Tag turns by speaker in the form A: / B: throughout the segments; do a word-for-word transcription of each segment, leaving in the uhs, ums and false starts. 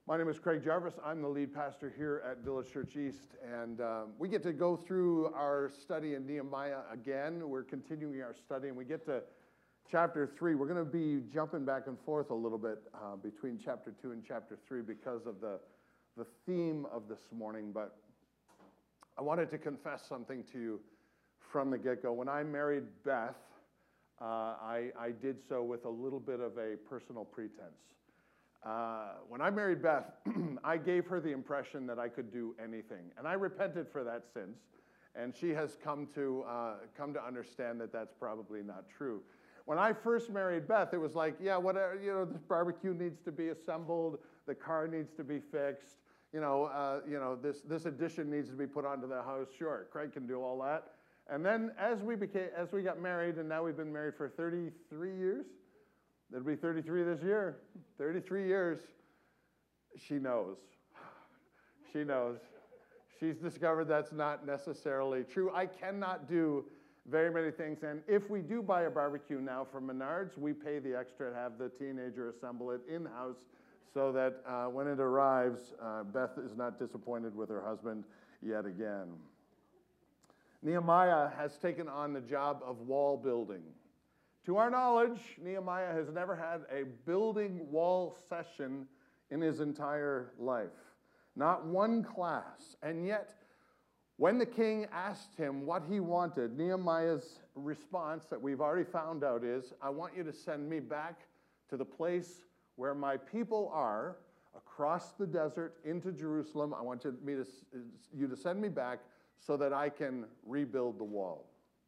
A: My name is Craig Jarvis. I'm the lead pastor here at Village Church East, and um, we get to go through our study in Nehemiah again. We're continuing our study, and we get to chapter three. We're going to be jumping back and forth a little bit uh, between chapter two and chapter three because of the, the theme of this morning, but I wanted to confess something to you from the get-go. When I married Beth, uh, I, I did so with a little bit of a personal pretense. Uh, when I married Beth, I gave her the impression that I could do anything, and I repented for that since, and she has come to uh, come to understand that that's probably not true. When I first married Beth, it was like, yeah, whatever, you know, this barbecue needs to be assembled, the car needs to be fixed, you know, uh, you know, this this addition needs to be put onto the house. Sure, Craig can do all that. And then as we became, as we got married, and now we've been married for thirty-three years. It'll be thirty-three this year. thirty-three years. She knows. She knows. She's discovered that's not necessarily true. I cannot do very many things. And if we do buy a barbecue now from Menards, we pay the extra to have the teenager assemble it in-house so that uh, when it arrives, uh, Beth is not disappointed with her husband yet again. Nehemiah has taken on the job of wall building. To our knowledge, Nehemiah has never had a building wall session in his entire life. Not one class. And yet, when the king asked him what he wanted, Nehemiah's response that we've already found out is, I want you to send me back to the place where my people are, across the desert into Jerusalem. I want you, me to, you to send me back so that I can rebuild the wall.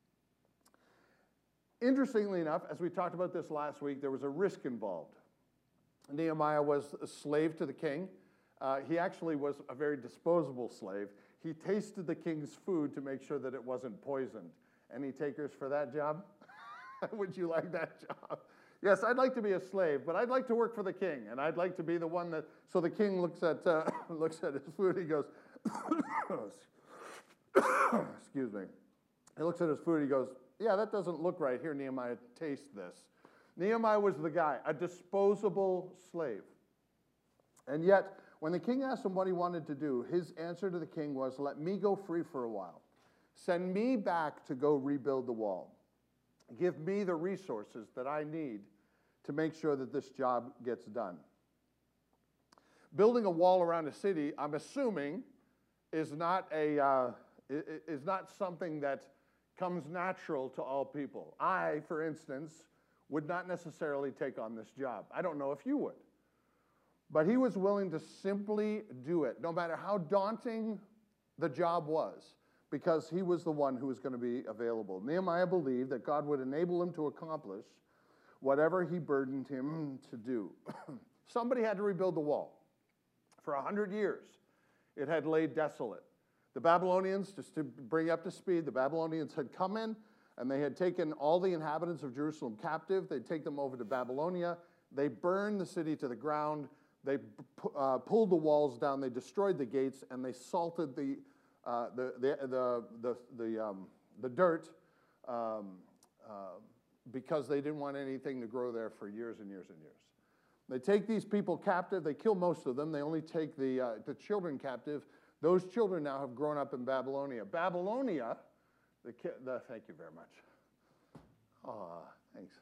A: Interestingly enough, as we talked about this last week, there was a risk involved. Nehemiah was a slave to the king. Uh, he actually was a very disposable slave. He tasted the king's food to make sure that it wasn't poisoned. Any takers for that job? Would you like that job? Yes, I'd like to be a slave, but I'd like to work for the king, and I'd like to be the one that. So the king looks at uh, looks at his food. He goes, excuse me. He looks at his food. He goes, yeah, that doesn't look right. Here, Nehemiah, taste this. Nehemiah was the guy, a disposable slave. And yet, when the king asked him what he wanted to do, his answer to the king was, let me go free for a while. Send me back to go rebuild the wall. Give me the resources that I need to make sure that this job gets done. Building a wall around a city, I'm assuming, is not a uh, is not something that comes natural to all people. I, for instance, would not necessarily take on this job. I don't know if you would. But he was willing to simply do it, no matter how daunting the job was, because he was the one who was going to be available. Nehemiah believed that God would enable him to accomplish whatever he burdened him to do. Somebody had to rebuild the wall. For a hundred years, it had laid desolate. The Babylonians, just to bring you up to speed, the Babylonians had come in and they had taken all the inhabitants of Jerusalem captive. They'd take them over to Babylonia. They burned the city to the ground. They uh, pulled the walls down. They destroyed the gates, and they salted the uh, the the the the the, um, the dirt um, uh, because they didn't want anything to grow there for years and years and years. They take these people captive. They kill most of them. They only take the uh, the children captive. Those children now have grown up in Babylonia. Babylonia, the, ki- the thank you very much. Aw, thanks.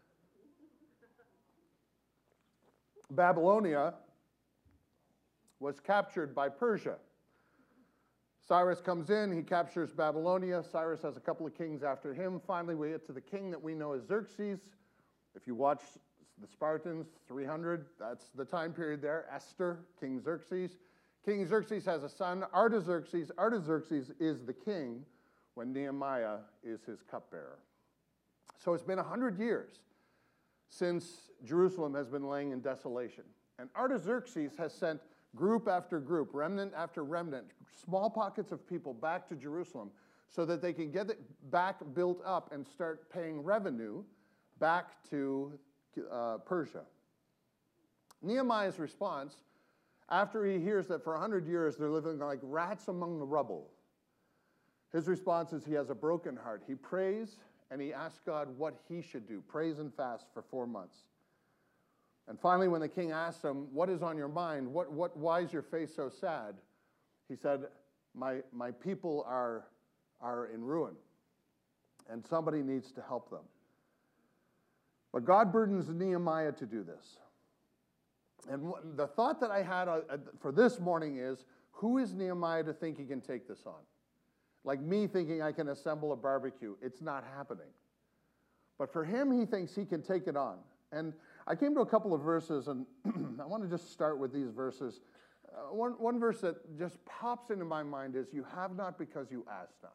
A: Babylonia was captured by Persia. Cyrus comes in, he captures Babylonia. Cyrus has a couple of kings after him. Finally, we get to the king that we know as Xerxes. If you watch the Spartans, three hundred, that's the time period there. Esther, King Xerxes. King Xerxes has a son, Artaxerxes. Artaxerxes is the king when Nehemiah is his cupbearer. So it's been one hundred years since Jerusalem has been laying in desolation. And Artaxerxes has sent group after group, remnant after remnant, small pockets of people back to Jerusalem so that they can get it back built up and start paying revenue back to uh, Persia. Nehemiah's response, after he hears that for one hundred years they're living like rats among the rubble, his response is he has a broken heart. He prays and he asks God what he should do, prays and fast for four months. And finally, when the king asked him, what is on your mind? What, what, why is your face so sad? He said, my, my people are, are in ruin, and somebody needs to help them. But God burdens Nehemiah to do this. And the thought that I had for this morning is, who is Nehemiah to think he can take this on? Like me thinking I can assemble a barbecue. It's not happening. But for him, he thinks he can take it on. And I came to a couple of verses, and I want to just start with these verses. Uh, one, one verse that just pops into my mind is, you have not because you ask not.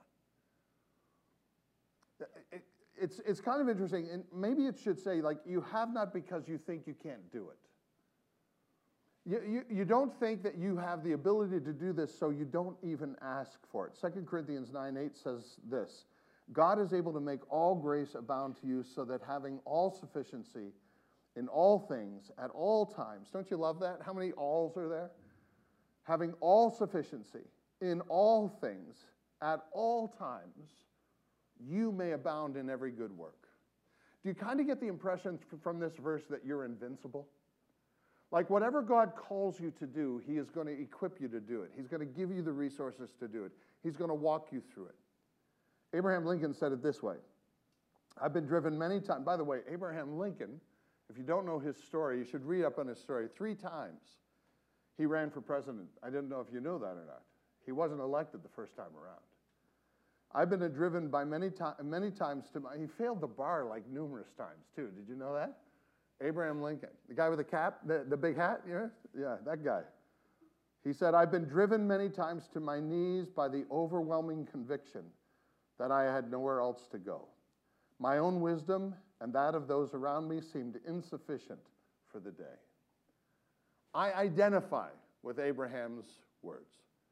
A: It, it's, it's kind of interesting, and maybe it should say, like, you have not because you think you can't do it. You, you, you don't think that you have the ability to do this, so you don't even ask for it. Second Corinthians nine eight says this, God is able to make all grace abound to you, so that having all sufficiency in all things, at all times. Don't you love that? How many alls are there? Having all sufficiency in all things, at all times, you may abound in every good work. Do you kind of get the impression from this verse that you're invincible? Like whatever God calls you to do, he is going to equip you to do it. He's going to give you the resources to do it. He's going to walk you through it. Abraham Lincoln said it this way. I've been driven many times. By the way, Abraham Lincoln, if you don't know his story, you should read up on his story. Three times he ran for president. I didn't know if you knew that or not. He wasn't elected the first time around. I've been driven by many, to- many times to my, he failed the bar like numerous times too. Did you know that? Abraham Lincoln, the guy with the cap, the, the big hat, yeah? Yeah, that guy. He said, I've been driven many times to my knees by the overwhelming conviction that I had nowhere else to go. My own wisdom and that of those around me seemed insufficient for the day. I identify with Abraham's words.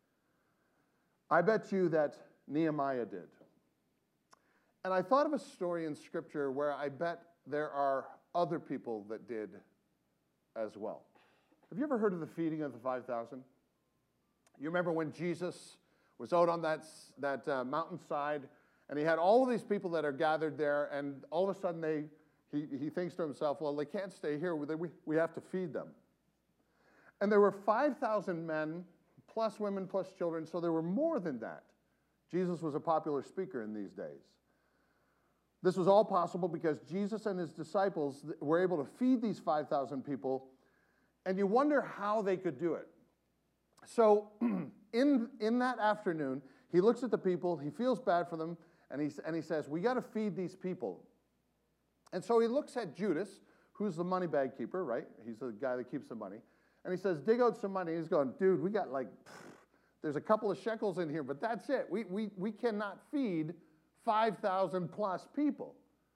A: I bet you that Nehemiah did. And I thought of a story in Scripture where I bet there are other people that did as well. Have you ever heard of the feeding of the five thousand? You remember when Jesus was out on that, that uh, mountainside, and he had all of these people that are gathered there, and all of a sudden they, he, he thinks to himself, well, they can't stay here. We, we have to feed them. And there were five thousand men, plus women, plus children, so there were more than that. Jesus was a popular speaker in these days. This was all possible because Jesus and his disciples were able to feed these five thousand people, and you wonder how they could do it. So in, in that afternoon, he looks at the people, he feels bad for them, and he, and he says, we got to feed these people. And so he looks at Judas, who's the money bag keeper, right? He's the guy that keeps the money. And he says, dig out some money. He's going, dude, we got like, pff, there's a couple of shekels in here, but that's it. We, we, we cannot feed five thousand plus people.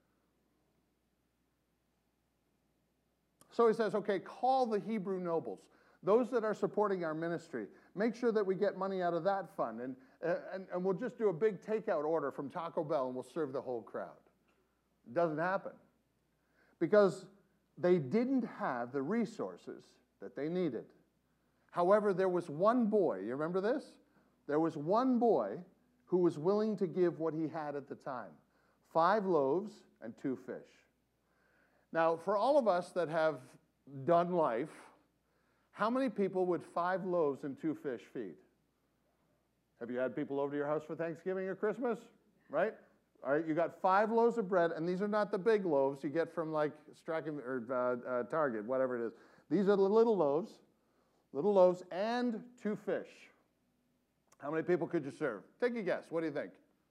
A: So he says, okay, call the Hebrew nobles, those that are supporting our ministry. Make sure that we get money out of that fund, and, uh, and, and we'll just do a big takeout order from Taco Bell, and we'll serve the whole crowd. It doesn't happen because they didn't have the resources that they needed. However, there was one boy, you remember this? There was one boy who was willing to give what he had at the time, five loaves and two fish. Now, for all of us that have done life, how many people would five loaves and two fish feed? Have you had people over to your house for Thanksgiving or Christmas? Right? All right, you got five loaves of bread, and these are not the big loaves you get from like Strachan or uh, uh, Target, whatever it is. These are the little loaves, little loaves, and two fish. How many people could you serve? Take a guess. What do you think?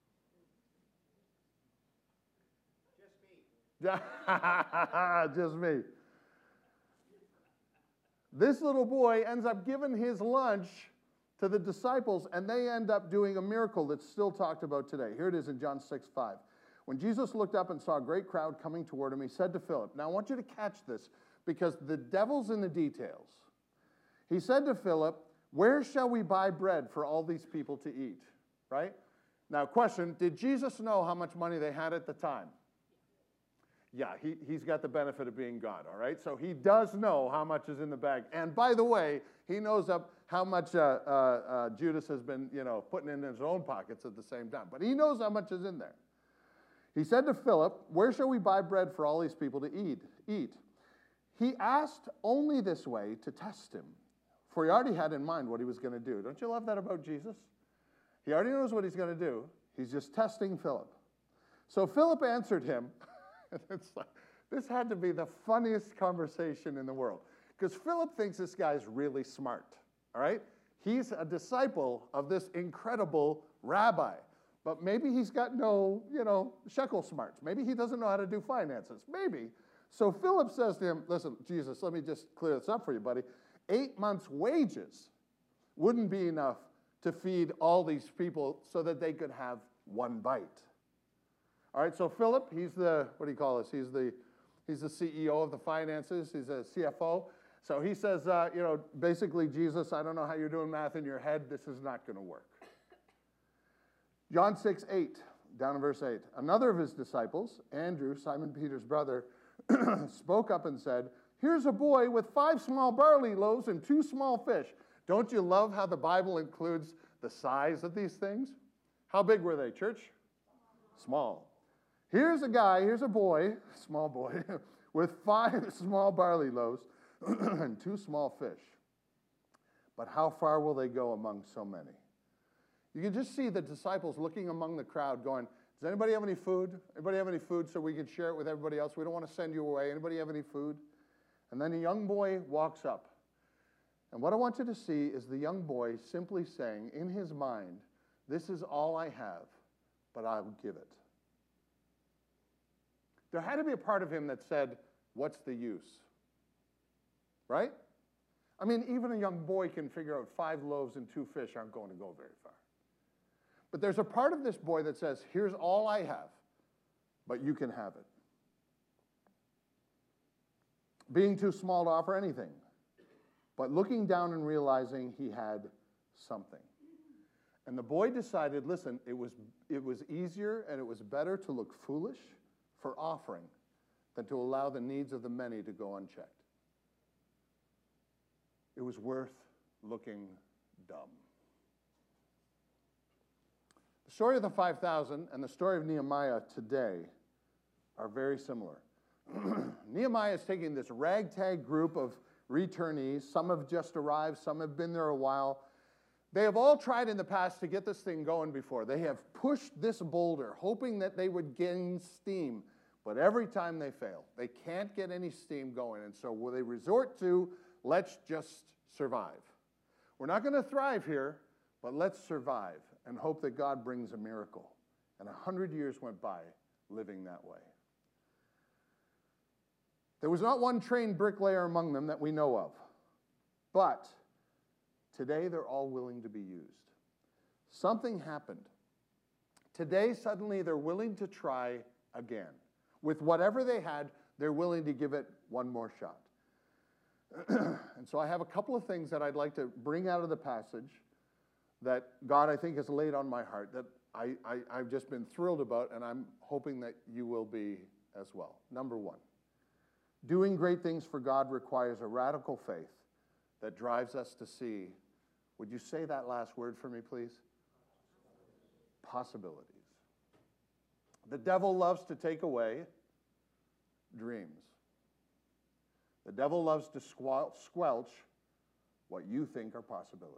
A: Just me. Just me. This little boy ends up giving his lunch to the disciples, and they end up doing a miracle that's still talked about today. Here it is in John six five. When Jesus looked up and saw a great crowd coming toward him, he said to Philip, now I want you to catch this because the devil's in the details. He said to Philip, where shall we buy bread for all these people to eat? Right? Now, question, did Jesus know how much money they had at the time? Yeah, he, he's got the benefit of being God, all right? So he does know how much is in the bag. And by the way, he knows up how much uh, uh, uh, Judas has been, you know, putting in his own pockets at the same time. But he knows how much is in there. He said to Philip, where shall we buy bread for all these people to eat? Eat. He asked only this way to test him, for he already had in mind what he was going to do. Don't you love that about Jesus? He already knows what he's going to do. He's just testing Philip. So Philip answered him. It's like, this had to be the funniest conversation in the world, because Philip thinks this guy's really smart, all right? He's a disciple of this incredible rabbi, but maybe he's got no, you know, shekel smarts. Maybe he doesn't know how to do finances. Maybe. So Philip says to him, listen, Jesus, let me just clear this up for you, buddy. Eight months' wages wouldn't be enough to feed all these people so that they could have one bite. All right, so Philip, he's the, what do you call this? He's the, he's the C E O of the finances. He's a C F O. So he says, uh, you know, basically, Jesus, I don't know how you're doing math in your head. This is not going to work. John six, eight, down in verse eight. Another of his disciples, Andrew, Simon Peter's brother, spoke up and said, here's a boy with five small barley loaves and two small fish. Don't you love how the Bible includes the size of these things? How big were they, church? Small. Here's a guy, here's a boy, small boy, with five small barley loaves and two small fish. But how far will they go among so many? You can just see the disciples looking among the crowd going, does anybody have any food? Anybody have any food so we can share it with everybody else? We don't want to send you away. Anybody have any food? And then a young boy walks up. And what I want you to see is the young boy simply saying in his mind, this is all I have, but I'll give it. There had to be a part of him that said, what's the use? Right? I mean, even a young boy can figure out five loaves and two fish aren't going to go very far. But there's a part of this boy that says, here's all I have, but you can have it. Being too small to offer anything, but looking down and realizing he had something. And the boy decided, listen, it was, it was easier and it was better to look foolish for offering than to allow the needs of the many to go unchecked. It was worth looking dumb. The story of the five thousand and the story of Nehemiah today are very similar. Nehemiah is taking this ragtag group of returnees. Some have just arrived, some have been there a while. They have all tried in the past to get this thing going before. They have pushed this boulder, hoping that they would gain steam, but every time they fail. They can't get any steam going, and so will they resort to, let's just survive. We're not going to thrive here, but let's survive and hope that God brings a miracle. And a hundred years went by living that way. There was not one trained bricklayer among them that we know of, but today they're all willing to be used. Something happened. Today, suddenly, they're willing to try again. With whatever they had, they're willing to give it one more shot. And so I have a couple of things that I'd like to bring out of the passage that God, I think, has laid on my heart that I, I, I've just been thrilled about, and I'm hoping that you will be as well. Number one, doing great things for God requires a radical faith that drives us to see, would you say that last word for me, please? Possibilities. The devil loves to take away dreams. The devil loves to squelch what you think are possibilities.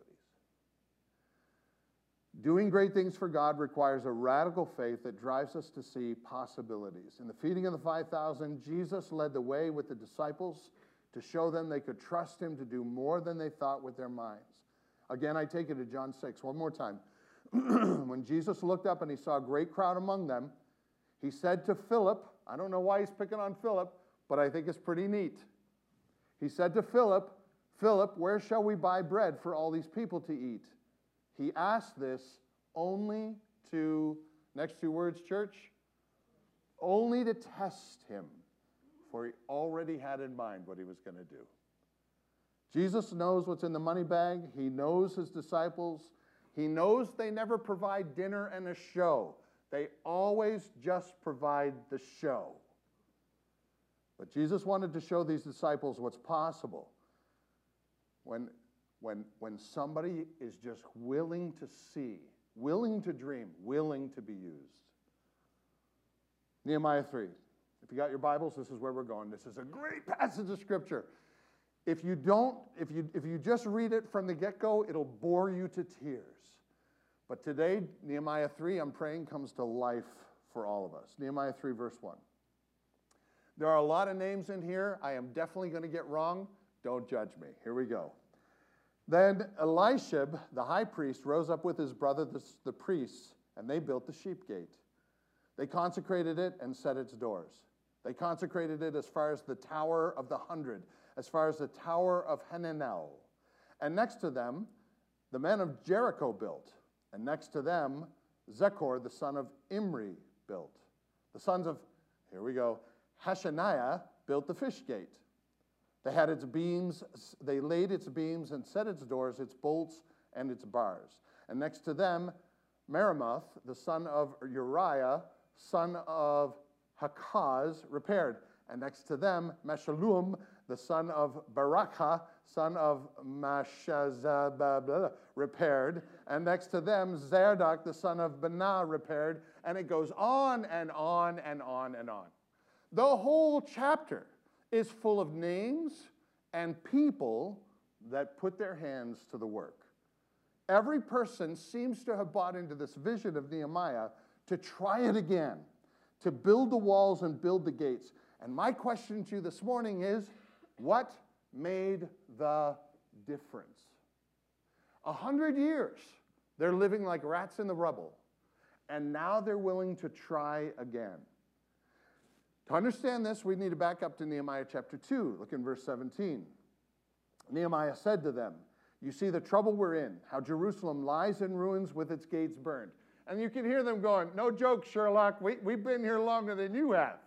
A: Doing great things for God requires a radical faith that drives us to see possibilities. In the feeding of the five thousand, Jesus led the way with the disciples to show them they could trust him to do more than they thought with their minds. Again, I take it to John six, one more time. When Jesus looked up and he saw a great crowd among them, he said to Philip, I don't know why he's picking on Philip, but I think it's pretty neat. He said to Philip, Philip, where shall we buy bread for all these people to eat? He asked this only to, next two words, church, only to test him, for he already had in mind what he was going to do. Jesus knows what's in the money bag. He knows his disciples. He knows they never provide dinner and a show. They always just provide the show. But Jesus wanted to show these disciples what's possible when, when, when somebody is just willing to see, willing to dream, willing to be used. Nehemiah three. If you got your Bibles, this is where we're going. This is a great passage of Scripture. If you don't, if you, if you just read it from the get-go, it'll bore you to tears. But today, Nehemiah three, I'm praying, comes to life for all of us. Nehemiah three, verse one. There are a lot of names in here I am definitely going to get wrong. Don't judge me. Here we go. Then Eliashib, the high priest, rose up with his brother, the, the priests, and they built the sheep gate. They consecrated it and set its doors. They consecrated it as far as the Tower of the Hundred, as far as the Tower of Hananel. And next to them, the men of Jericho built. And next to them, Zechor, the son of Imri, built. The sons of, here we go, Hashaniah built the fish gate. They had its beams, they laid its beams and set its doors, its bolts, and its bars. And next to them, Meremoth, the son of Uriah, son of Hakaz, repaired. And next to them, Meshullam, the son of Barakah, son of Mashazabah, repaired. And next to them, Zerdok, the son of Benah, repaired. And it goes on and on and on and on. The whole chapter is full of names and people that put their hands to the work. Every person seems to have bought into this vision of Nehemiah to try it again, to build the walls and build the gates. And my question to you this morning is, what made the difference? A hundred years, they're living like rats in the rubble, and now they're willing to try again. To understand this, we need to back up to Nehemiah chapter two. Look in verse seventeen. Nehemiah said to them, "You see the trouble we're in, how Jerusalem lies in ruins with its gates burned." And you can hear them going, "No joke, Sherlock, we, we've been here longer than you have.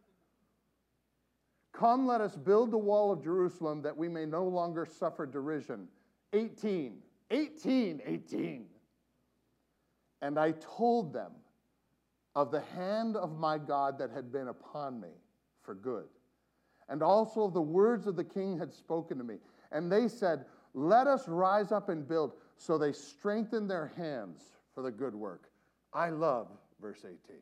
A: Come, let us build the wall of Jerusalem that we may no longer suffer derision." eighteen, eighteen, eighteen. And I told them of the hand of my God that had been upon me for good, and also of the words of the king had spoken to me. And they said, "Let us rise up and build." So they strengthened their hands for the good work. I love verse eighteen.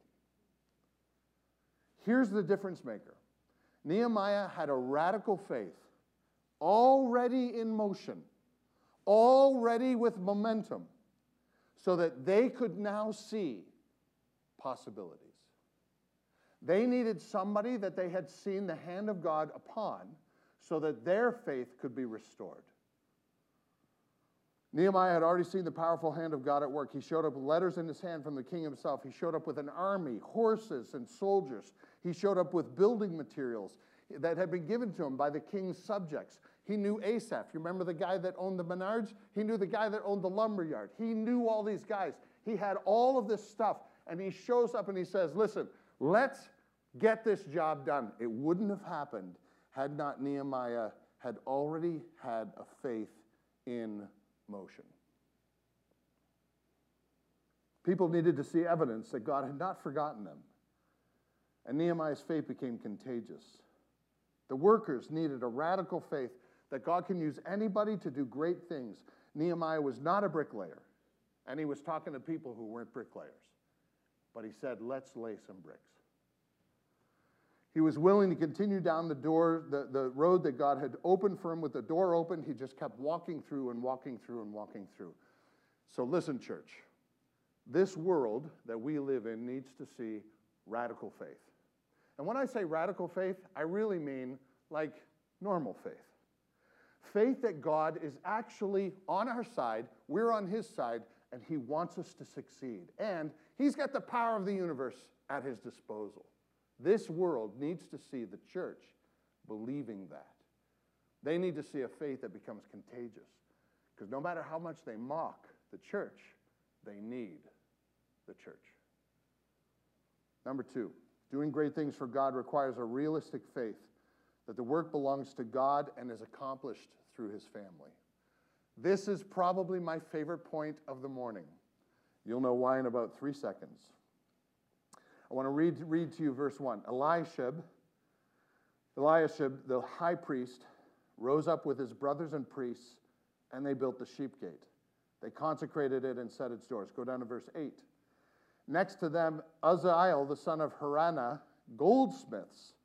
A: Here's the difference maker. Nehemiah had a radical faith already in motion, already with momentum, so that they could now see possibilities. They needed somebody that they had seen the hand of God upon so that their faith could be restored. Nehemiah had already seen the powerful hand of God at work. He showed up with letters in his hand from the king himself. He showed up with an army, horses, and soldiers. He showed up with building materials that had been given to him by the king's subjects. He knew Asaph. You remember the guy that owned the Menards? He knew the guy that owned the lumberyard. He knew all these guys. He had all of this stuff. And he shows up and he says, "Listen, let's get this job done." It wouldn't have happened had not Nehemiah had already had a faith in motion. People needed to see evidence that God had not forgotten them. And Nehemiah's faith became contagious. The workers needed a radical faith that God can use anybody to do great things. Nehemiah was not a bricklayer, and he was talking to people who weren't bricklayers. But he said, "Let's lay some bricks." He was willing to continue down the door, the, the road that God had opened for him. With the door open, he just kept walking through and walking through and walking through. So listen, church, this world that we live in needs to see radical faith. And when I say radical faith, I really mean like normal faith. Faith that God is actually on our side, we're on his side, and he wants us to succeed. And he's got the power of the universe at his disposal. This world needs to see the church believing that. They need to see a faith that becomes contagious. Because no matter how much they mock the church, they need the church. Number two, doing great things for God requires a realistic faith that the work belongs to God and is accomplished through his family. This is probably my favorite point of the morning. You'll know why in about three seconds. I want to read, read to you verse one. Eliashib, Eliashib, the high priest, rose up with his brothers and priests, and they built the sheep gate. They consecrated it and set its doors. Go down to verse eight. Next to them, Uzziel, the son of Haranah, goldsmiths,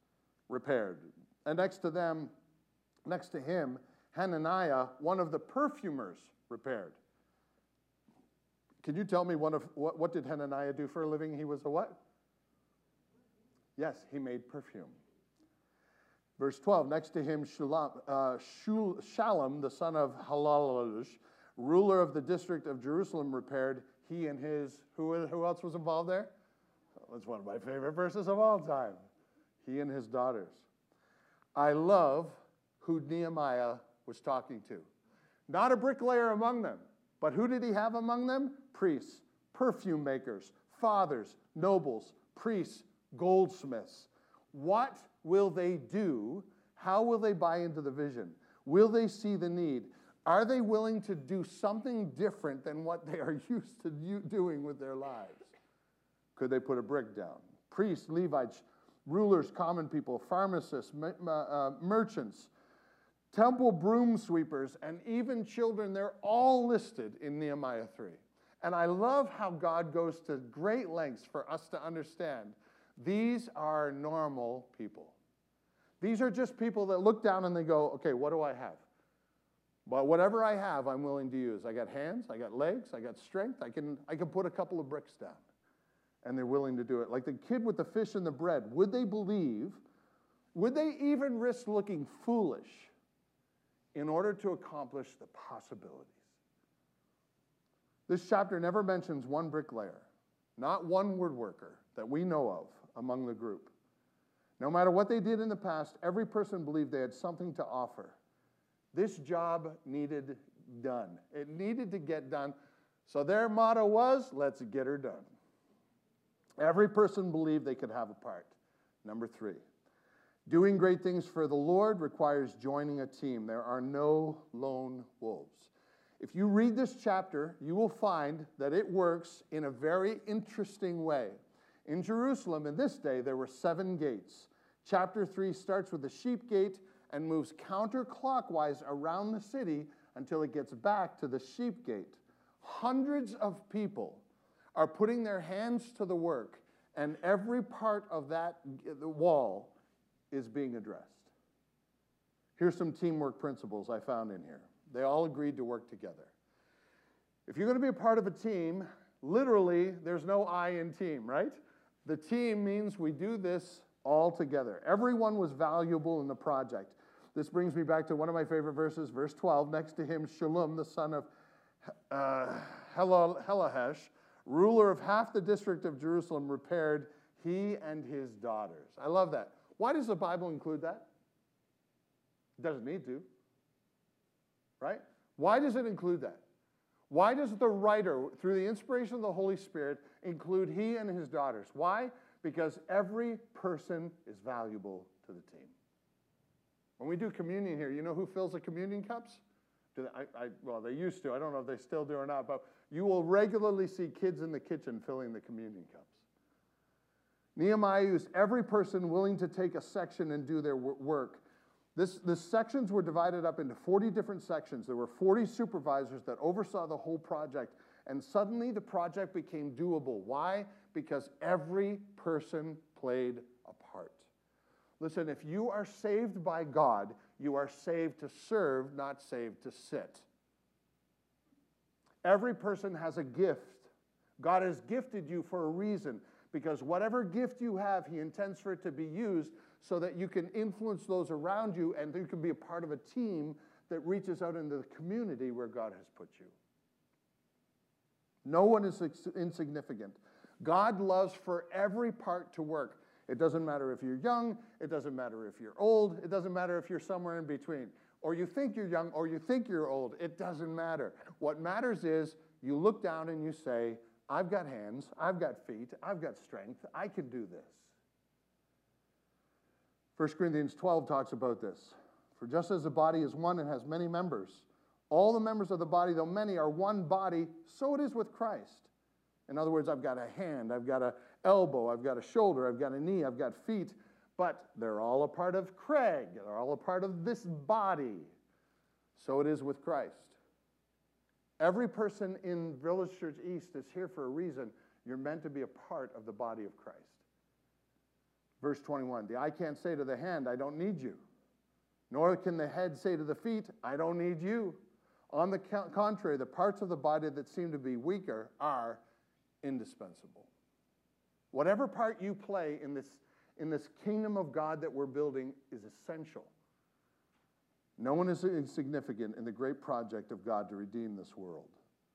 A: repaired. And next to them, next to him, Hananiah, one of the perfumers, repaired. Can you tell me one of what, what did Hananiah do for a living? He was a what? Yes, he made perfume. Verse twelve, next to him, Shalom, uh, Shul, Shallum, the son of Halalosh, ruler of the district of Jerusalem, repaired. He and his, who, who else was involved there? That's one of my favorite verses of all time. He and his daughters. I love who Nehemiah was talking to. Not a bricklayer among them, but who did he have among them? Priests, perfume makers, fathers, nobles, priests, goldsmiths. What will they do? How will they buy into the vision? Will they see the need? Are they willing to do something different than what they are used to doing with their lives? Could they put a brick down? Priests, Levites, rulers, common people, pharmacists, uh, merchants, temple broom sweepers, and even children, they're all listed in Nehemiah three. And I love how God goes to great lengths for us to understand these are normal people. These are just people that look down and they go, okay, what do I have? Well, whatever I have, I'm willing to use. I got hands, I got legs, I got strength, I can, I can put a couple of bricks down. And they're willing to do it. Like the kid with the fish and the bread, would they believe, would they even risk looking foolish in order to accomplish the possibilities? This chapter never mentions one bricklayer, not one woodworker that we know of among the group. No matter what they did in the past, every person believed they had something to offer. This job needed done. It needed to get done. So their motto was, let's get her done. Every person believed they could have a part. Number three, doing great things for the Lord requires joining a team. There are no lone wolves. If you read this chapter, you will find that it works in a very interesting way. In Jerusalem, in this day, there were seven gates. Chapter three starts with the sheep gate and moves counterclockwise around the city until it gets back to the sheep gate. Hundreds of people are putting their hands to the work, and every part of that wall is being addressed. Here's some teamwork principles I found in here. They all agreed to work together. If you're going to be a part of a team, literally, there's no I in team, right? The team means we do this all together. Everyone was valuable in the project. This brings me back to one of my favorite verses, verse twelve. Next to him, Shallum, the son of uh, Helahesh, ruler of half the district of Jerusalem, repaired, he and his daughters. I love that. Why does the Bible include that? It doesn't need to, right? Why does it include that? Why does the writer, through the inspiration of the Holy Spirit, include he and his daughters? Why? Because every person is valuable to the team. When we do communion here, you know who fills the communion cups? Do they, I, I, well, they used to. I don't know if they still do or not, but you will regularly see kids in the kitchen filling the communion cups. Nehemiah used every person willing to take a section and do their work. This, the sections were divided up into forty different sections. There were forty supervisors that oversaw the whole project, and suddenly the project became doable. Why? Because every person played a part. Listen, if you are saved by God, you are saved to serve, not saved to sit. Every person has a gift. God has gifted you for a reason, because whatever gift you have, he intends for it to be used so that you can influence those around you and you can be a part of a team that reaches out into the community where God has put you. No one is insignificant. God loves for every part to work. It doesn't matter if you're young, it doesn't matter if you're old, it doesn't matter if you're somewhere in between. Or you think you're young, or you think you're old, it doesn't matter. What matters is you look down and you say, I've got hands, I've got feet, I've got strength, I can do this. First Corinthians twelve talks about this. For just as the body is one and has many members, all the members of the body, though many, are one body, so it is with Christ. In other words, I've got a hand, I've got an elbow, I've got a shoulder, I've got a knee, I've got feet, but they're all a part of Craig. They're all a part of this body. So it is with Christ. Every person in Village Church East is here for a reason. You're meant to be a part of the body of Christ. Verse twenty-one, the eye can't say to the hand, I don't need you. Nor can the head say to the feet, I don't need you. On the contrary, the parts of the body that seem to be weaker are indispensable. Whatever part you play in this, in this kingdom of God that we're building is essential. No one is insignificant in the great project of God to redeem this world.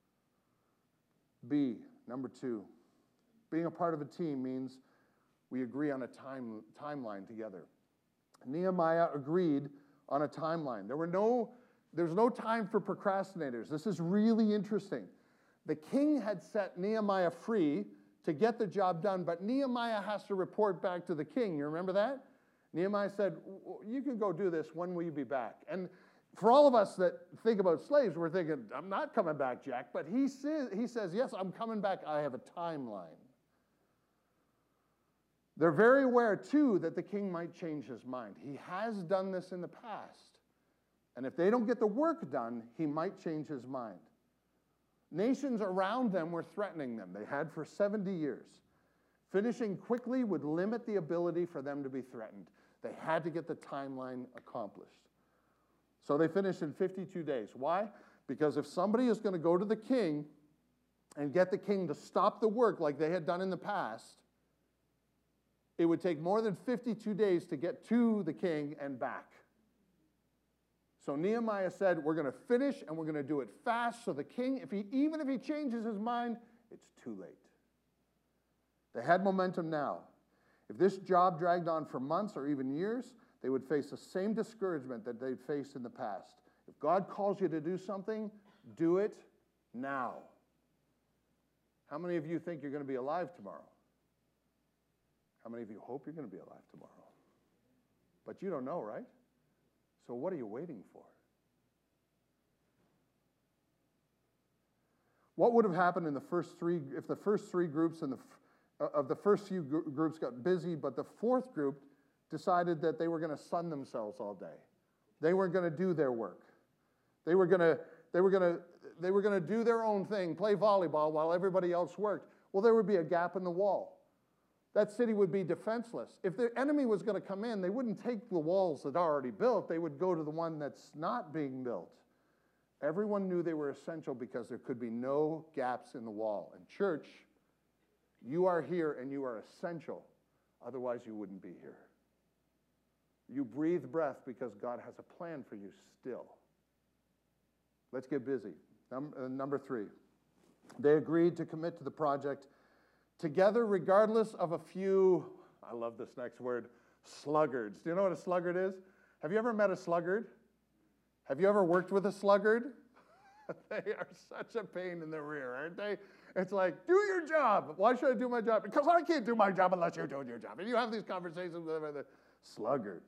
A: B, number two, being a part of a team means we agree on a time, timeline together. Nehemiah agreed on a timeline. There were no, there's no time for procrastinators. This is really interesting. The king had set Nehemiah free to get the job done, but Nehemiah has to report back to the king. You remember that? Nehemiah said, you can go do this. When will you be back? And for all of us that think about slaves, we're thinking, I'm not coming back, Jack. But he says, he says, yes, I'm coming back. I have a timeline. They're very aware, too, that the king might change his mind. He has done this in the past. And if they don't get the work done, he might change his mind. Nations around them were threatening them. They had for seventy years. Finishing quickly would limit the ability for them to be threatened. They had to get the timeline accomplished. So they finished in fifty-two days. Why? Because if somebody is going to go to the king and get the king to stop the work like they had done in the past, it would take more than fifty-two days to get to the king and back. So Nehemiah said, we're going to finish and we're going to do it fast so the king, if he, even if he changes his mind, it's too late. They had momentum now. If this job dragged on for months or even years, they would face the same discouragement that they'd faced in the past. If God calls you to do something, do it now. How many of you think you're going to be alive tomorrow? How many of you hope you're going to be alive tomorrow? But you don't know, right? So what are you waiting for? What would have happened in the first three, if the first three groups in the, of the first few groups got busy, but the fourth group decided that they were going to sun themselves all day. They weren't going to do their work. They were going to, they were going to, they were going to do their own thing, play volleyball while everybody else worked. Well, there would be a gap in the wall. That city would be defenseless. If the enemy was going to come in, they wouldn't take the walls that are already built. They would go to the one that's not being built. Everyone knew they were essential because there could be no gaps in the wall. And church, you are here and you are essential. Otherwise, you wouldn't be here. You breathe breath because God has a plan for you still. Let's get busy. Num- uh, number three, they agreed to commit to the project together, regardless of a few, I love this next word, sluggards. Do you know what a sluggard is? Have you ever met a sluggard? Have you ever worked with a sluggard? They are such a pain in the rear, aren't they? It's like, do your job. Why should I do my job? Because I can't do my job unless you're doing your job. And you have these conversations with the sluggards.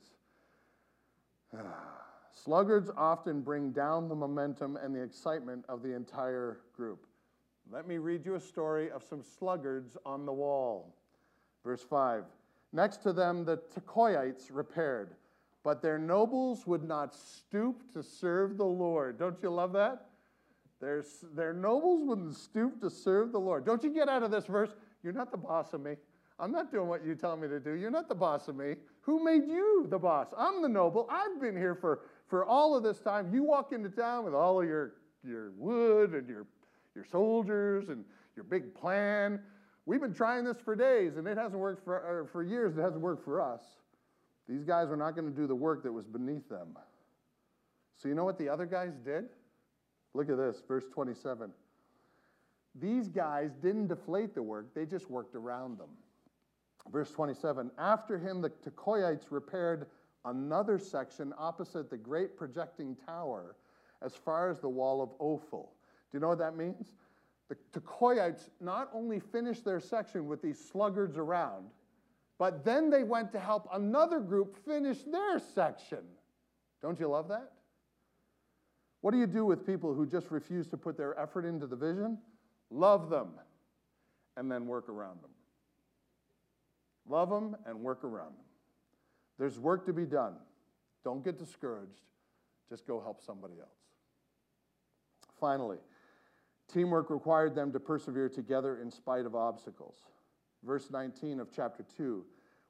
A: Sluggards often bring down the momentum and the excitement of the entire group. Let me read you a story of some sluggards on the wall. Verse five. Next to them, the Tekoites repaired, but their nobles would not stoop to serve the Lord. Don't you love that? Their, their nobles wouldn't stoop to serve the Lord. Don't you get out of this verse? You're not the boss of me. I'm not doing what you tell me to do. You're not the boss of me. Who made you the boss? I'm the noble. I've been here for, for all of this time. You walk into town with all of your, your wood and your your soldiers and your big plan. We've been trying this for days, and it hasn't worked for, or for years. It hasn't worked for us. These guys are not going to do the work that was beneath them. So you know what the other guys did? Look at this, verse twenty-seven. These guys didn't deflate the work. They just worked around them. Verse twenty-seven, after him, the Tekoites repaired another section opposite the great projecting tower as far as the wall of Ophel. Do you know what that means? The Tekoites not only finished their section with these sluggards around, but then they went to help another group finish their section. Don't you love that? What do you do with people who just refuse to put their effort into the vision? Love them and then work around them. Love them and work around them. There's work to be done. Don't get discouraged. Just go help somebody else. Finally, teamwork required them to persevere together in spite of obstacles. Verse nineteen of chapter two,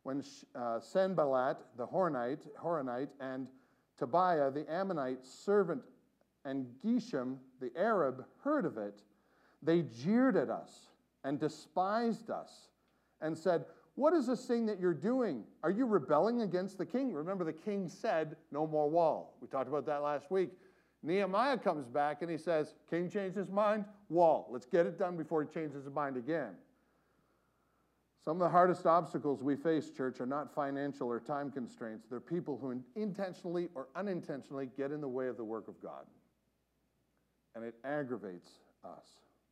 A: when uh, Sanballat, the Horonite, Horonite, and Tobiah, the Ammonite servant, and Geshem, the Arab, heard of it, they jeered at us and despised us and said, "What is this thing that you're doing? Are you rebelling against the king?" Remember, the king said, "No more wall." We talked about that last week. Nehemiah comes back and he says, "King changed his mind? Wall. Let's get it done before he changes his mind again." Some of the hardest obstacles we face, church, are not financial or time constraints. They're people who intentionally or unintentionally get in the way of the work of God. And it aggravates us.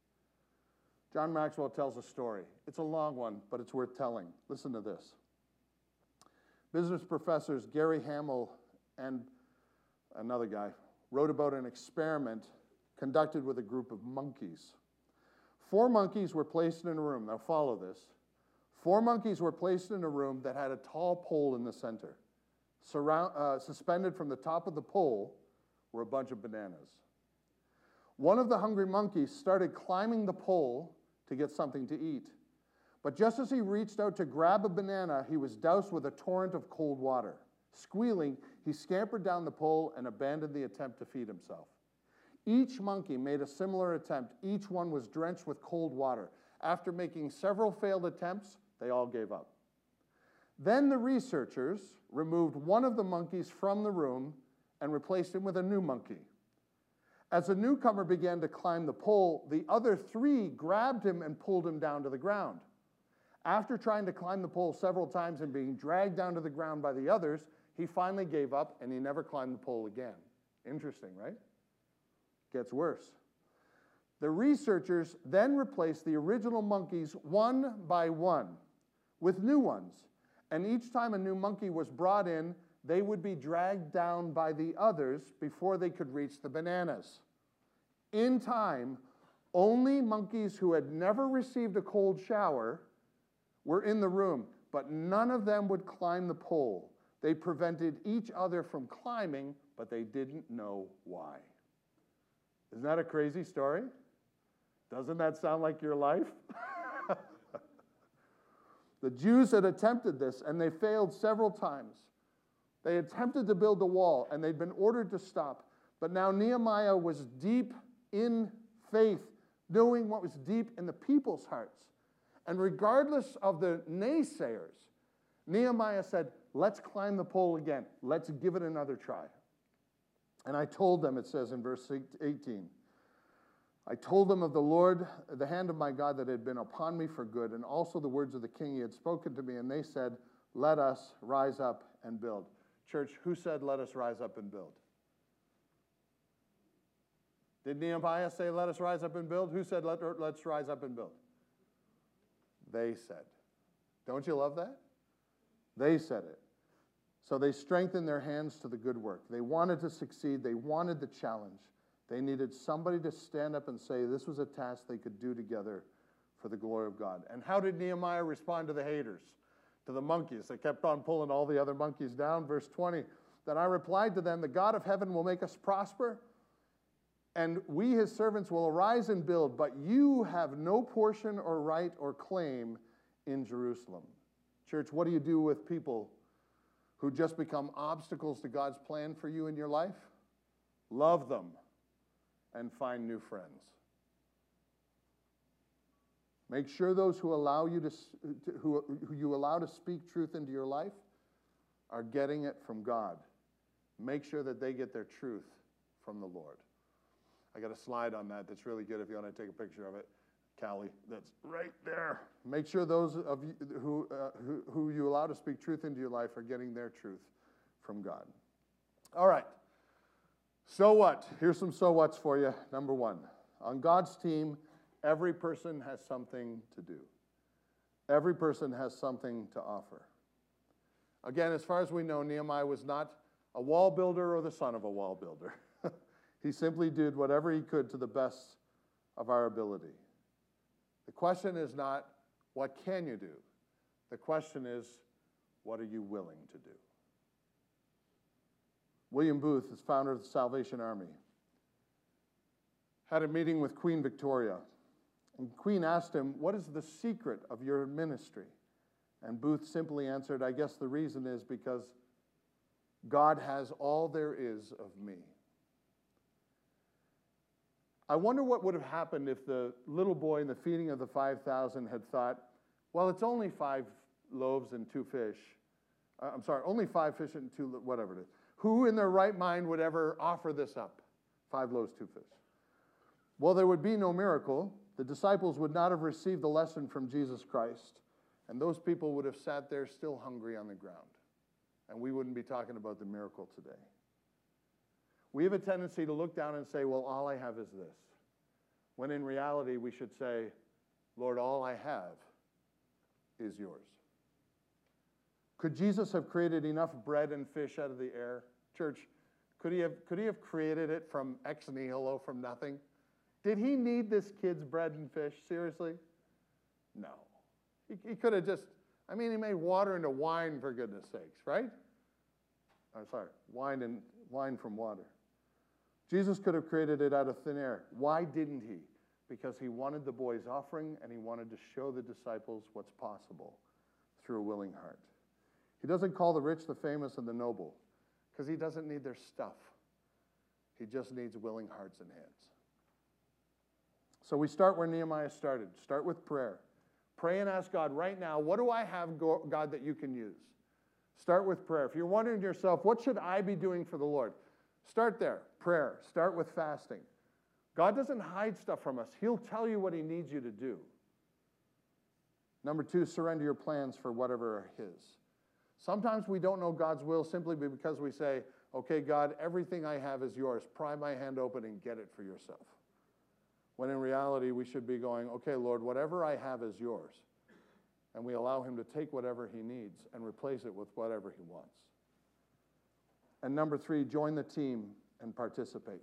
A: John Maxwell tells a story. It's a long one, but it's worth telling. Listen to this. Business professors Gary Hamel and another guy wrote about an experiment conducted with a group of monkeys. Four monkeys were placed in a room. Now follow this. Four monkeys were placed in a room that had a tall pole in the center. Surround, uh, suspended from the top of the pole were a bunch of bananas. One of the hungry monkeys started climbing the pole to get something to eat. But just as he reached out to grab a banana, he was doused with a torrent of cold water. Squealing, he scampered down the pole and abandoned the attempt to feed himself. Each monkey made a similar attempt. Each one was drenched with cold water. After making several failed attempts, they all gave up. Then the researchers removed one of the monkeys from the room and replaced him with a new monkey. As the newcomer began to climb the pole, the other three grabbed him and pulled him down to the ground. After trying to climb the pole several times and being dragged down to the ground by the others, he finally gave up and he never climbed the pole again. Interesting, right? Gets worse. The researchers then replaced the original monkeys one by one with new ones. And each time a new monkey was brought in, they would be dragged down by the others before they could reach the bananas. In time, only monkeys who had never received a cold shower were in the room, but none of them would climb the pole. They prevented each other from climbing, but they didn't know why. Isn't that a crazy story? Doesn't that sound like your life? The Jews had attempted this, and they failed several times. They attempted to build a wall, and they'd been ordered to stop. But now Nehemiah was deep in faith, knowing what was deep in the people's hearts. And regardless of the naysayers, Nehemiah said, "Let's climb the pole again. Let's give it another try." And I told them, it says in verse eighteen, I told them of the Lord, the hand of my God that had been upon me for good, and also the words of the king he had spoken to me. And they said, "Let us rise up and build." Church, who said, "Let us rise up and build"? Did Nehemiah say, "Let us rise up and build"? Who said, Let, let's rise up and build"? They said. Don't you love that? They said it. So they strengthened their hands to the good work. They wanted to succeed. They wanted the challenge. They needed somebody to stand up and say this was a task they could do together for the glory of God. And how did Nehemiah respond to the haters, to the monkeys? They kept on pulling all the other monkeys down. Verse twenty, "Then I replied to them, the God of heaven will make us prosper, and we, his servants, will arise and build, but you have no portion or right or claim in Jerusalem." Church, what do you do with people who just become obstacles to God's plan for you in your life? Love them and find new friends. Make sure those who allow you to, who, who you allow to speak truth into your life are getting it from God. Make sure that they get their truth from the Lord. I got a slide on that that's really good if you want to take a picture of it. Callie, that's right there. Make sure those of you who, uh, who, who you allow to speak truth into your life are getting their truth from God. All right. So what? Here's some so whats for you. Number one, on God's team, every person has something to do. Every person has something to offer. Again, as far as we know, Nehemiah was not a wall builder or the son of a wall builder. He simply did whatever he could to the best of our ability. The question is not, what can you do? The question is, what are you willing to do? William Booth, the founder of the Salvation Army, had a meeting with Queen Victoria. And Queen asked him, "What is the secret of your ministry?" And Booth simply answered, I guess the reason is because God has all there is of me. I wonder what would have happened if the little boy in the feeding of the five thousand had thought, well, it's only five loaves and two fish. Uh, I'm sorry, only five fish and two, whatever it is. Who in their right mind would ever offer this up? Five loaves, two fish. Well, there would be no miracle. The disciples would not have received the lesson from Jesus Christ, and those people would have sat there still hungry on the ground, and we wouldn't be talking about the miracle today. We have a tendency to look down and say, well, all I have is this, when in reality we should say, Lord, all I have is yours. Could Jesus have created enough bread and fish out of the air? Church, could he have, could he have created it from ex nihilo, from nothing? Did he need this kid's bread and fish? Seriously? No. He, he could have just, I mean, he made water into wine, for goodness sakes, right? I'm sorry, wine and wine from water. Jesus could have created it out of thin air. Why didn't he? Because he wanted the boy's offering, and he wanted to show the disciples what's possible through a willing heart. He doesn't call the rich, the famous, and the noble, because he doesn't need their stuff. He just needs willing hearts and hands. So we start where Nehemiah started. Start with prayer. Pray and ask God right now, what do I have, God, that you can use? Start with prayer. If you're wondering to yourself, what should I be doing for the Lord? Start there. Prayer. Start with fasting. God doesn't hide stuff from us. He'll tell you what he needs you to do. Number two, surrender your plans for whatever are his. Sometimes we don't know God's will simply because we say, okay, God, everything I have is yours. Pry my hand open and get it for yourself. When in reality, we should be going, okay, Lord, whatever I have is yours. And we allow him to take whatever he needs and replace it with whatever he wants. And number three, join the team and participate.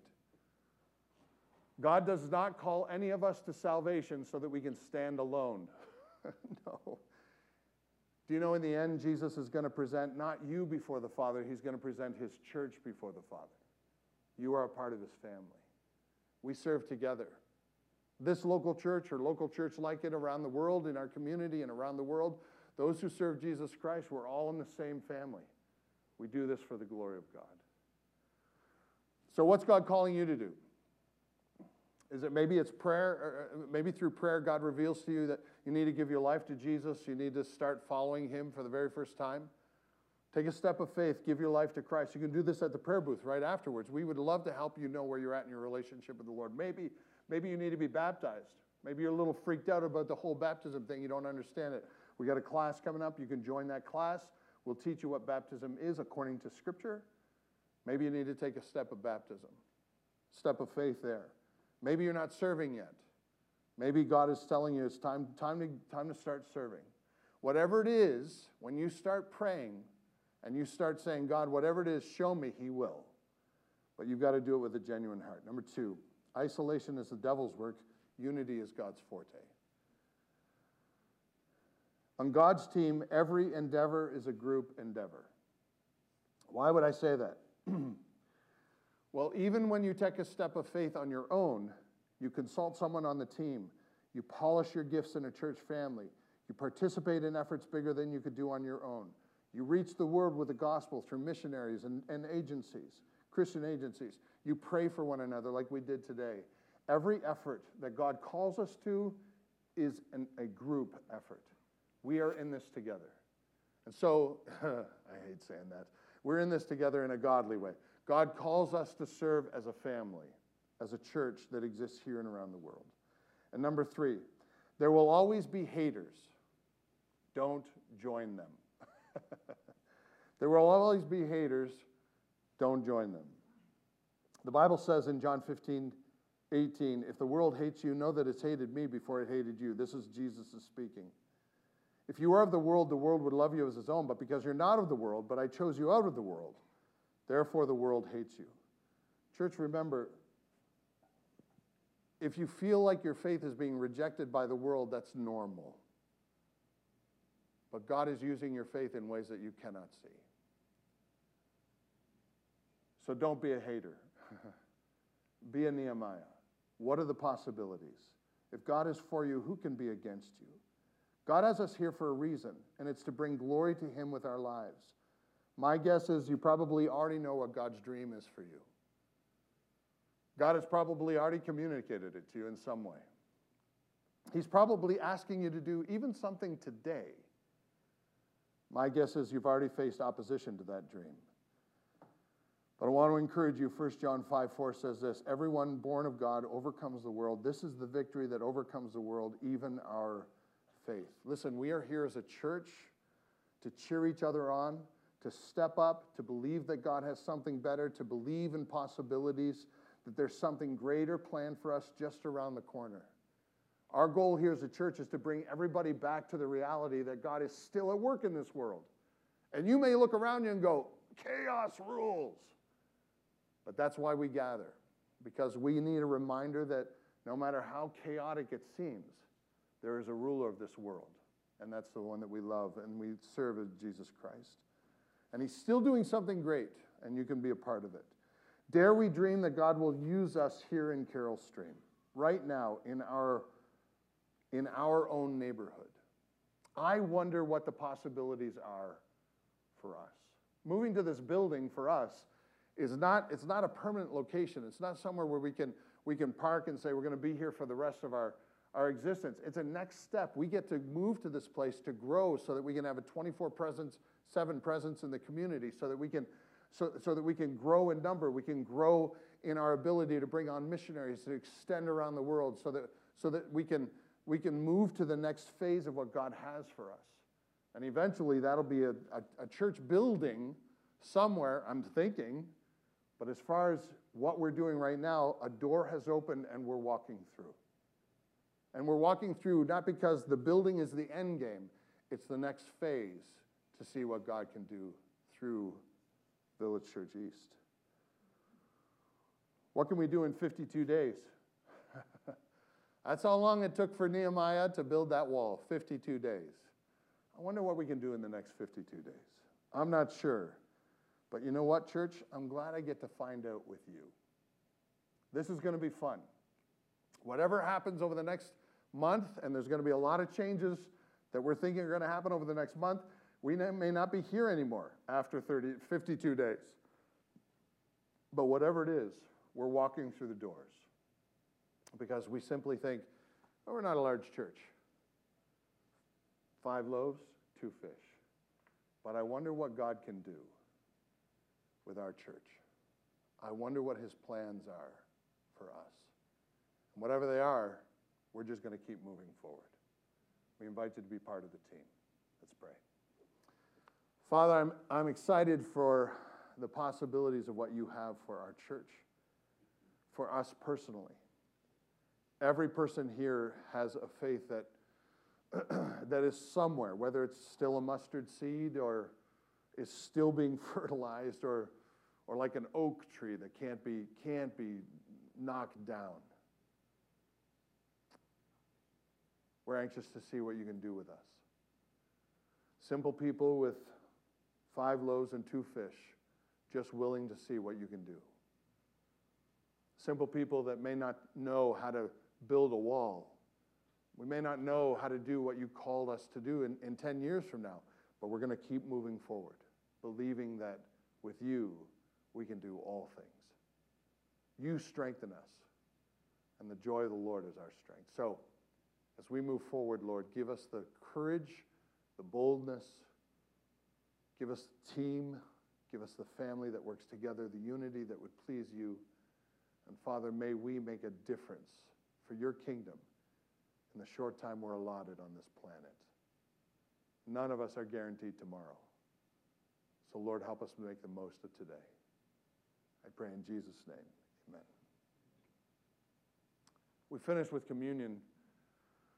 A: God does not call any of us to salvation so that we can stand alone. No. Do you know in the end, Jesus is going to present not you before the Father, he's going to present his church before the Father. You are a part of his family. We serve together. This local church or local church like it around the world, in our community and around the world, those who serve Jesus Christ, we're all in the same family. We do this for the glory of God. So what's God calling you to do? Is it maybe it's prayer, or maybe through prayer God reveals to you that you need to give your life to Jesus, you need to start following him for the very first time? Take a step of faith, give your life to Christ. You can do this at the prayer booth right afterwards. We would love to help you know where you're at in your relationship with the Lord. Maybe, maybe you need to be baptized. Maybe you're a little freaked out about the whole baptism thing. You don't understand it. We got a class coming up. You can join that class. We'll teach you what baptism is according to Scripture. Maybe you need to take a step of baptism, step of faith there. Maybe you're not serving yet. Maybe God is telling you it's time, time, to, time to start serving. Whatever it is, when you start praying and you start saying, God, whatever it is, show me, he will. But you've got to do it with a genuine heart. Number two, isolation is the devil's work. Unity is God's forte. On God's team, every endeavor is a group endeavor. Why would I say that? Well, even when you take a step of faith on your own, you consult someone on the team, you polish your gifts in a church family, you participate in efforts bigger than you could do on your own, you reach the world with the gospel through missionaries and, and agencies, Christian agencies, you pray for one another like we did today. Every effort that God calls us to is an, a group effort. We are in this together. And so, I hate saying that, we're in this together in a godly way. God calls us to serve as a family, as a church that exists here and around the world. And number three, there will always be haters. Don't join them. There will always be haters. Don't join them. The Bible says in John fifteen, eighteen, if the world hates you, know that it's hated me before it hated you. This is Jesus speaking. If you are of the world, the world would love you as its own, but because you're not of the world, but I chose you out of the world, therefore the world hates you. Church, remember, if you feel like your faith is being rejected by the world, that's normal. But God is using your faith in ways that you cannot see. So don't be a hater. Be a Nehemiah. What are the possibilities? If God is for you, who can be against you? God has us here for a reason, and it's to bring glory to him with our lives. My guess is you probably already know what God's dream is for you. God has probably already communicated it to you in some way. He's probably asking you to do even something today. My guess is you've already faced opposition to that dream. But I want to encourage you, First John five four says this, everyone born of God overcomes the world. This is the victory that overcomes the world, even our faith. Listen, we are here as a church to cheer each other on, to step up, to believe that God has something better, to believe in possibilities, that there's something greater planned for us just around the corner. Our goal here as a church is to bring everybody back to the reality that God is still at work in this world. And you may look around you and go, chaos rules. But that's why we gather, because we need a reminder that no matter how chaotic it seems, there is a ruler of this world, and that's the one that we love and we serve as Jesus Christ. And he's still doing something great, and you can be a part of it. Dare we dream that God will use us here in Carroll Stream, right now in our, in our own neighborhood. I wonder what the possibilities are for us. Moving to this building for us is not, it's not a permanent location. It's not somewhere where we can, we can park and say we're going to be here for the rest of our, our existence. It's a next step. We get to move to this place to grow so that we can have a twenty-four presence, seven presence in the community, so that we can so, so that we can grow in number. We can grow in our ability to bring on missionaries to extend around the world, so that so that we can we can move to the next phase of what God has for us. And eventually that'll be a, a, a church building somewhere, I'm thinking. But as far as what we're doing right now, a door has opened and we're walking through. And we're walking through not because the building is the end game, it's the next phase to see what God can do through Village Church East. What can we do in fifty-two days? That's how long it took for Nehemiah to build that wall, fifty-two days. I wonder what we can do in the next fifty-two days. I'm not sure. But you know what, church? I'm glad I get to find out with you. This is going to be fun. Whatever happens over the next month, and there's going to be a lot of changes that we're thinking are going to happen over the next month, we may not be here anymore after thirty, fifty-two days. But whatever it is, we're walking through the doors because we simply think, oh, we're not a large church. Five loaves, two fish. But I wonder what God can do with our church. I wonder what his plans are for us. And whatever they are, we're just going to keep moving forward. We invite you to be part of the team. Let's pray. Father, I'm, I'm excited for the possibilities of what you have for our church, for us personally. Every person here has a faith that, that is somewhere, whether it's still a mustard seed or is still being fertilized, or, or like an oak tree that can't be, can't be knocked down. We're anxious to see what you can do with us. Simple people with five loaves and two fish, just willing to see what you can do. Simple people that may not know how to build a wall. We may not know how to do what you called us to do in, in ten years from now, but we're going to keep moving forward, believing that with you, we can do all things. You strengthen us, and the joy of the Lord is our strength. So, as we move forward, Lord, give us the courage, the boldness, give us the team, give us the family that works together, the unity that would please you. And Father, may we make a difference for your kingdom in the short time we're allotted on this planet. None of us are guaranteed tomorrow. So Lord, help us make the most of today. I pray in Jesus' name, amen. We finish with communion